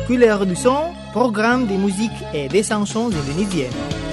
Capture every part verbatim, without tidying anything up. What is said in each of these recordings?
Couleur du son, programme de musique et des chansons indonésiennes.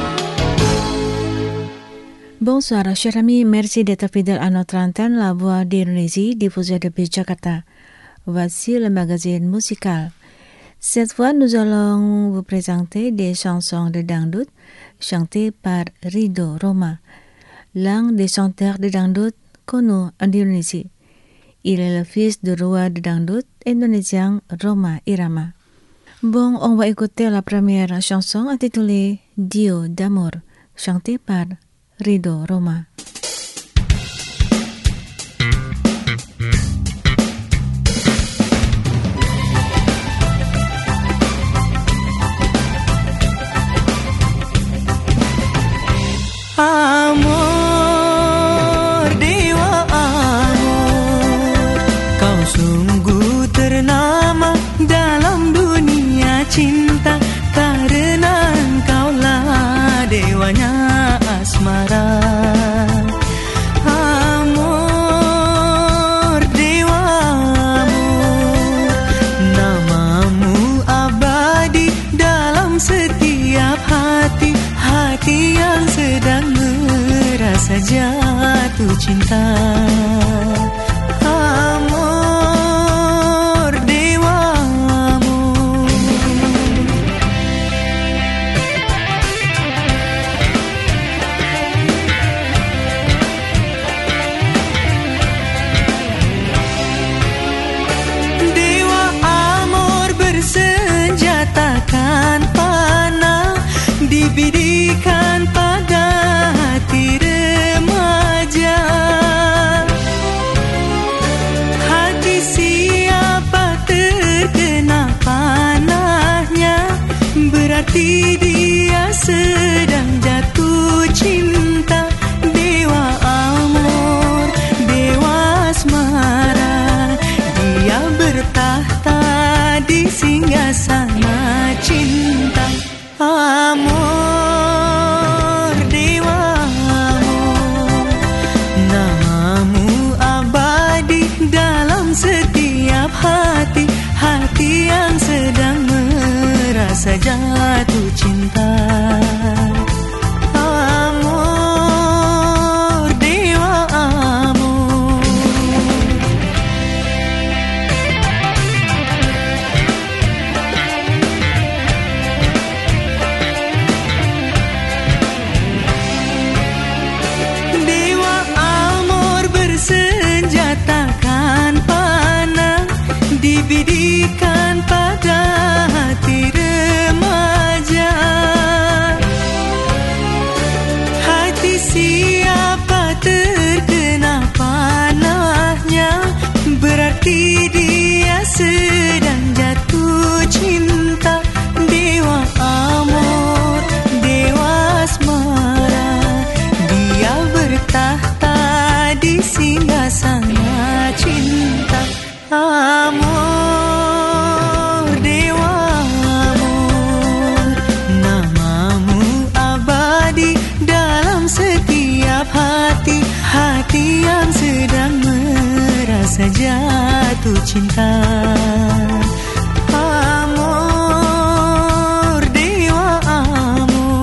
Bonsoir, chers amis, merci d'être fidèles à notre antenne, la voix d'Indonésie, diffusée depuis Jakarta. Voici le magazine musical. Cette fois, nous allons vous présenter des chansons de dangdut chantées par Ridho Rhoma, l'un des chanteurs de dangdut connus en Indonésie. Il est le fils du roi de dangdut indonésien Rhoma Irama. Bon, on va écouter la première chanson intitulée Dio d'Amor, chantée par Ridho Rhoma. Amor, dewa amor, kau sungguh ternama dalam dunia cinta, karena engkaulah dewanya asmara. Amor, dewa amor, namamu abadi dalam setiap hati, hati yang sedang merasa jatuh cinta. Amor, dewa amor. Dewa amor bersenjatakan panah, dibidikan pada hati remaja. Hati siapa terkena panahnya, berarti dia sedang jatuh cinta. Dewa amor, dewa asmara, dia bertahta di singgasana cinta. Amor, dewa amor, namamu abadi dalam setiap hati, hati yang sedang merasa jatuh cinta. Amor, dewa amor. Dewa amor bersenjatakan panah, dibidikan pada hati remaja. Hati siapa terkena panahnya, berarti dia sedang jatuh cinta. Dewa amor, dewa asmara, dia bertahta di singgasana cinta. Amor, dewa amor, namamu abadi dalam setiap hati, hati yang sedang merasa jatuh cinta. Amor, dewa amor.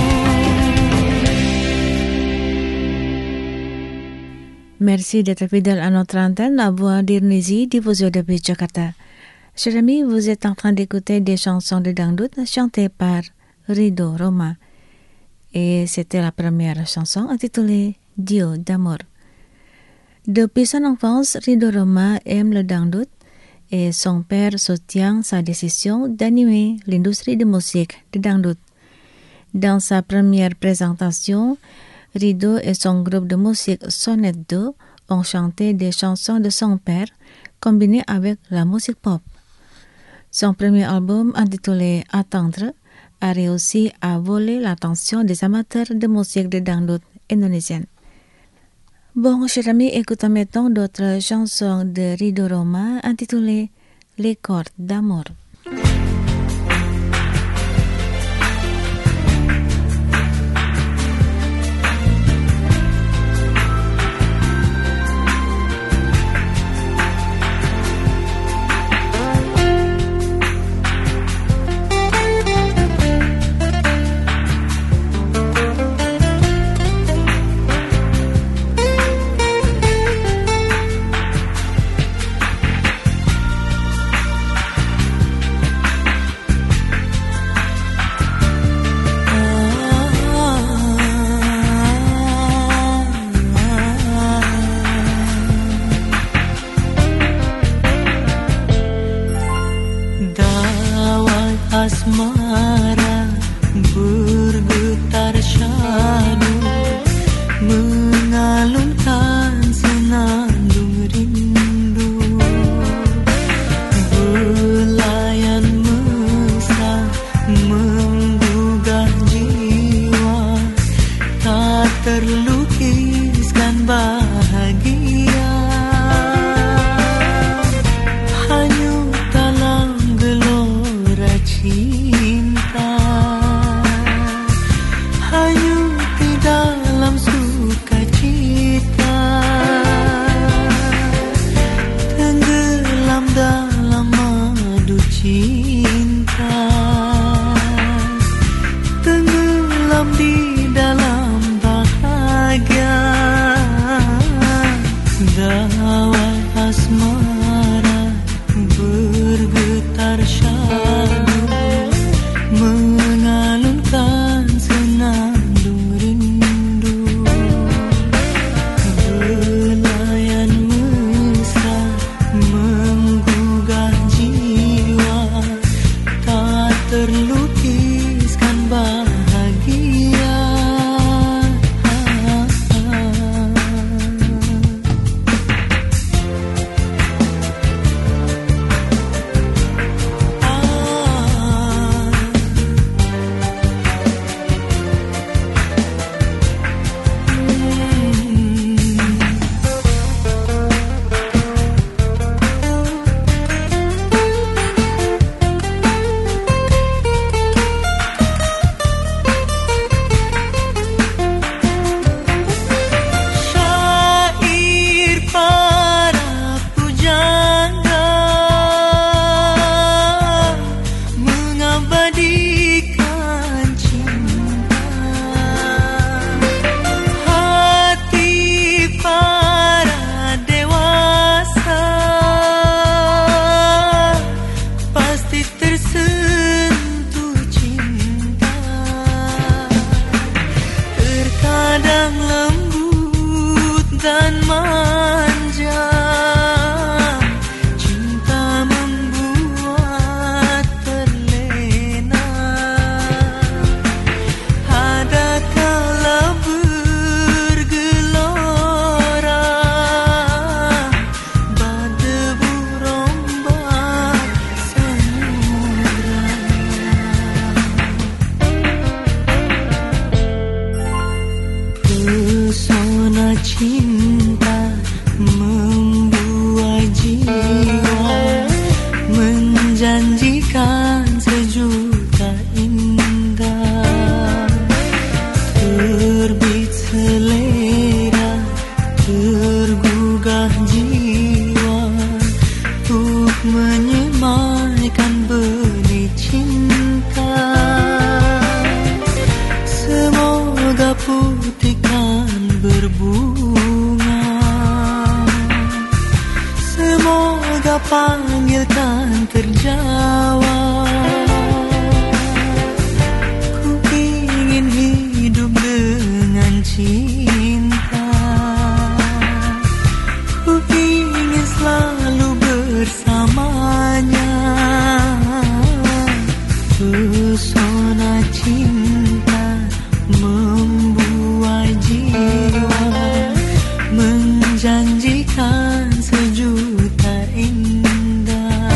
Merci d'être fidèle à notre antenne, la voix d'Indonésie, diffusée depuis Jakarta. Chers amis, vous êtes en train d'écouter des chansons de dangdut chantées par Ridho Rhoma. Et c'était la première chanson intitulée Dio d'Amor. Depuis son enfance, Ridho Rhoma aime le dangdut et son père soutient sa décision d'animer l'industrie de musique de dangdut. Dans sa première présentation, Ridho et son groupe de musique Sonnet deux ont chanté des chansons de son père combinées avec la musique pop. Son premier album intitulé Attendre a réussi à voler l'attention des amateurs de musique de dangdut indonésienne. Bon, chers amis, écoutons maintenant d'autres chansons de Ridho Rhoma intitulées Les cordes d'amour. asmara bergetar syadu mengalunkan senandung rindu belayan mesra menggugah jiwa tak terlukiskan bahagia hanyut dalam gelora cinta hanyut di dalam sukacita tenggelam dalam madu cinta tenggelam di dalam bahagia dawai asmara bergetar syadu mengalunkan senandung rindu belayan mesra menggugah jiwa tak terlukiskan bahagia syair para pujangga mengabadikan cinta hati para dewasa pasti tersentuh cinta terkadang lembut dan manja cinta membuat terlena ada kala bergelora berdebu rombak samudra pesona cinta membuai jiwa menjanjikan sejuta indah terbit selera tergugah jiwa untuk menyemaikan benih cinta semoga putihkan berbunga semoga panggilkan terjawab ku ingin hidup dengan cinta ku ingin selalu bersamanya pesona cinta membuai jiwa menjanjikan sejuta indah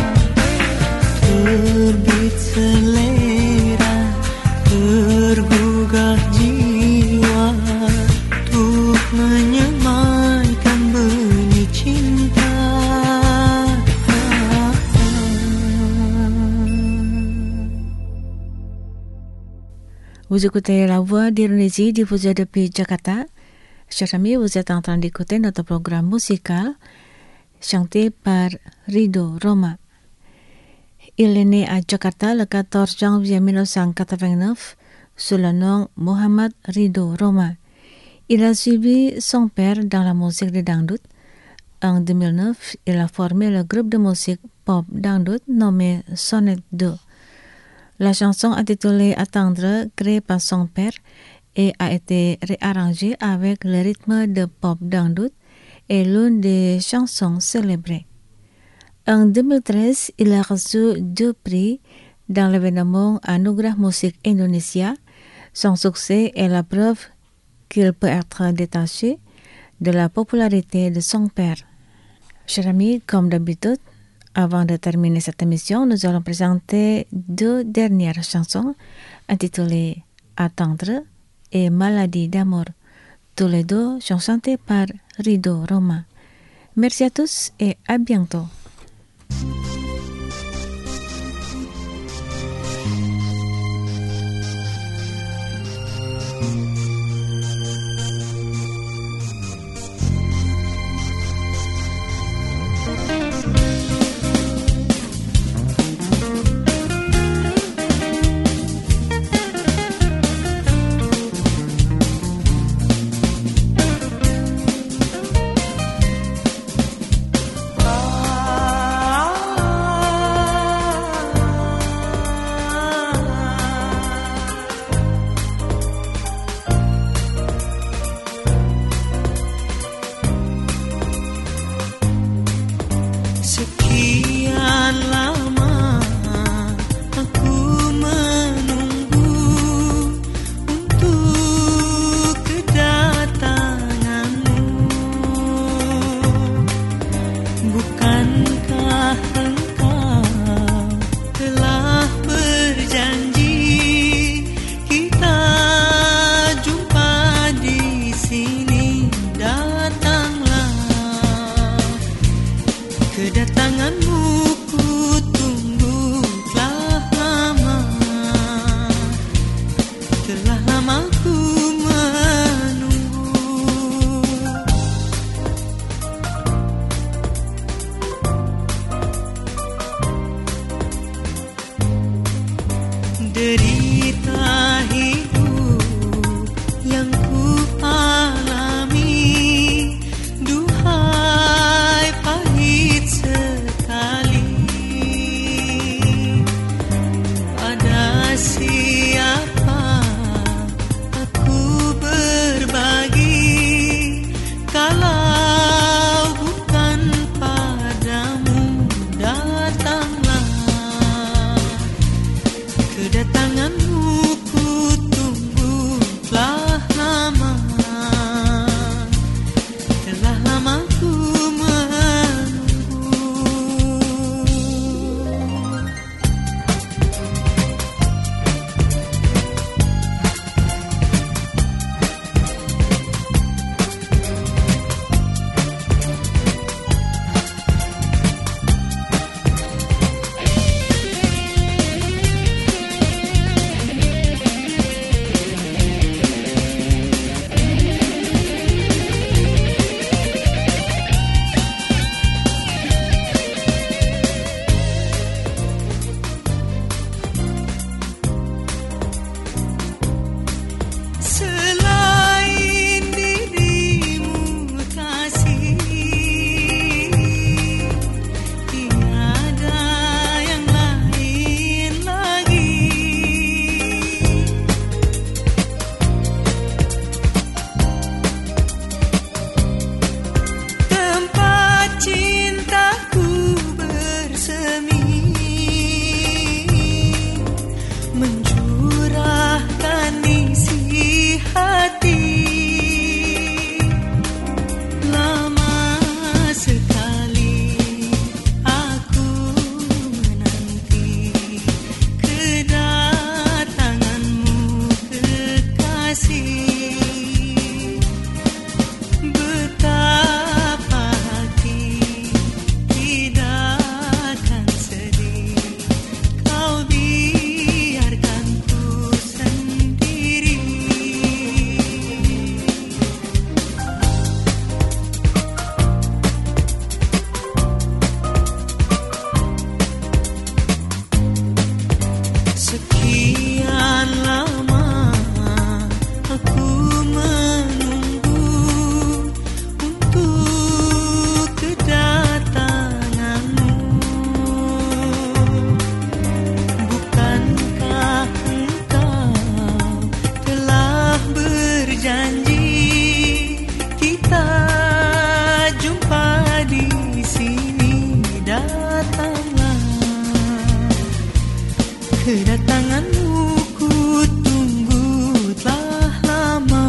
terbit selera tergugah jiwa untuk menyemaikan benih cinta. Vous écoutez la voix d'Indonésie diffusée depuis Jakarta. Chers amis, vous êtes en train d'écouter notre programme musical chanté par Ridho Roma. Il est né à Jakarta le quatorze janvier mille neuf cent quatre-vingt-neuf sous le nom Mohammad Ridho Roma. Il a suivi son père dans la musique de dangdut. En deux mille neuf, il a formé le groupe de musique pop dangdut nommé Sonnet deux. La chanson intitulée Attendre, créée par son père, et a été réarrangée avec le rythme de pop dangdut, est l'une des chansons célébrées. En deux mille treize, il a reçu deux prix dans l'événement Anugerah Musik Indonesia. Son succès est la preuve qu'il peut être détaché de la popularité de son père. Chers amis, comme d'habitude, avant de terminer cette émission, nous allons présenter deux dernières chansons intitulées Attendre et Maladie d'amour. Tous les deux sont chantés par Ridho Roma. Merci à tous et à bientôt. Kedatanganmu ku tunggu telah lama,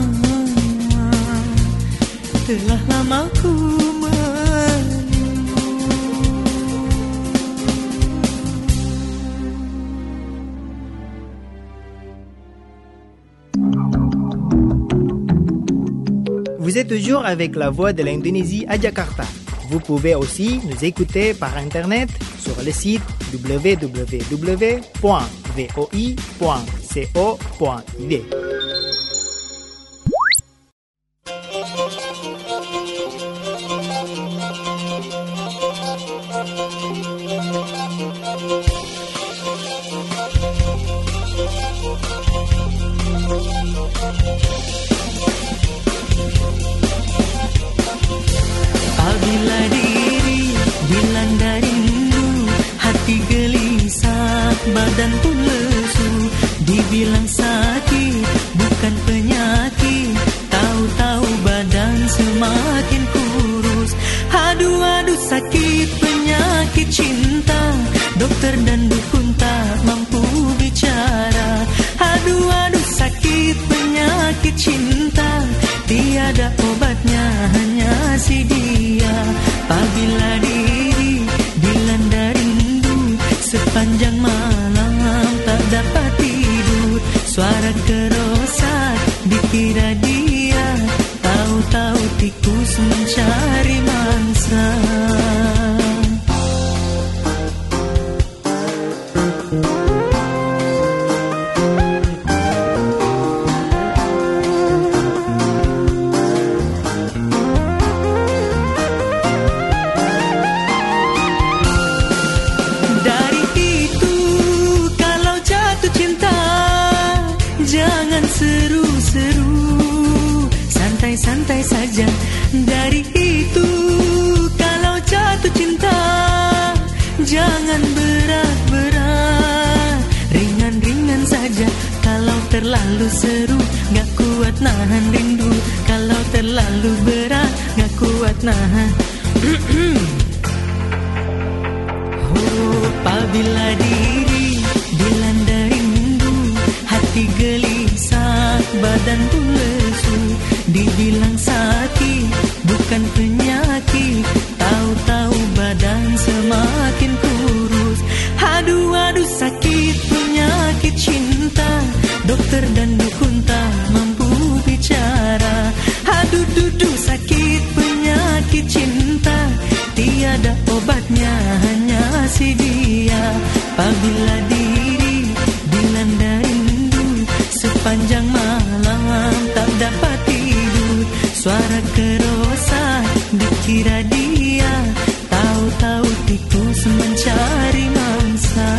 telah lama ku menunggu. Vous êtes toujours avec la voix de l'Indonésie à Jakarta. Vous pouvez aussi nous écouter par Internet sur le site w w w point voi point co point i d. Apabila diri dilanda rindu, hati gelisah, badan pun lesu. Dibilang sakit, bukan penyakit, tahu-tahu badan semakin kurus. Aduh, aduh sakit penyakit cinta, dokter dan dukun tak mampu bicara. Aduh, aduh sakit penyakit cinta, tiada obatnya hanya si dia. Apabila diri dilanda rindu, sepanjang malam tak dapat tidur. Suara kerosak dikira dia, tahu-tahu tikus mencari mangsa. Santai saja. Dari itu kalau jatuh cinta, jangan berat-berat, ringan-ringan saja. Kalau terlalu seru, gak kuat nahan rindu. Kalau terlalu berat, gak kuat nahan. Oh, apabila diri dilanda rindu, hati gelisah, badan pun lesu. Dibilang sakit, bukan penyakit, tahu-tahu badan semakin kurus. Aduh, aduh sakit penyakit cinta, dokter dan dukun tak mampu bicara. Aduh, duduh sakit penyakit cinta, tiada obatnya hanya si dia. Apabila diri dilanda rindu, sepanjang malam tak dapat tidur. Suara kerosak dikira dia, tahu-tahu tikus mencari mangsa.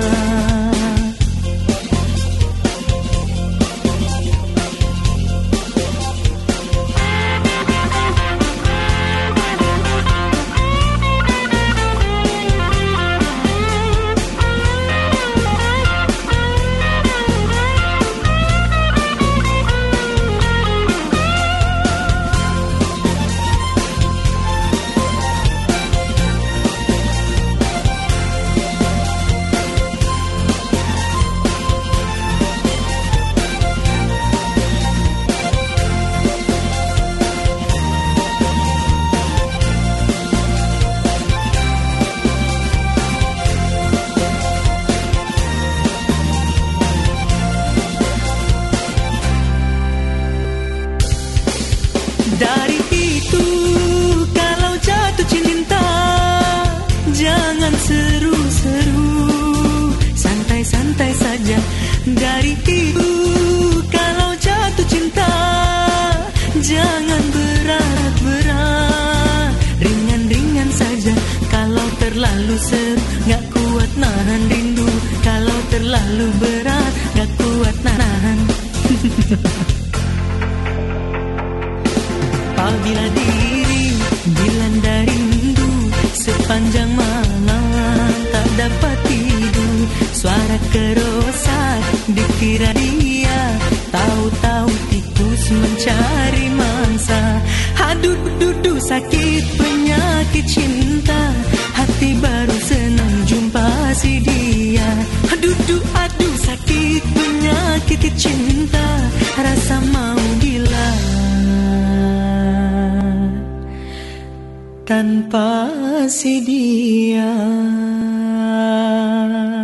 Dari itu kalau jatuh cinta, jangan seru-seru, santai-santai saja. Dari itu kalau jatuh cinta, jangan berat-berat, ringan-ringan saja. Kalau terlalu seru, gak kuat nahan rindu. Kalau terlalu berat, gak kuat nahan. Apabila diri dilanda rindu, sepanjang malam tak dapat tidur. Suara kerosak dikira dia, tahu-tahu tikus mencari mangsa. Aduh, duduh sakit penyakit cinta, hati baru senang jumpa si dia. Aduh, aduh tanpa si dia.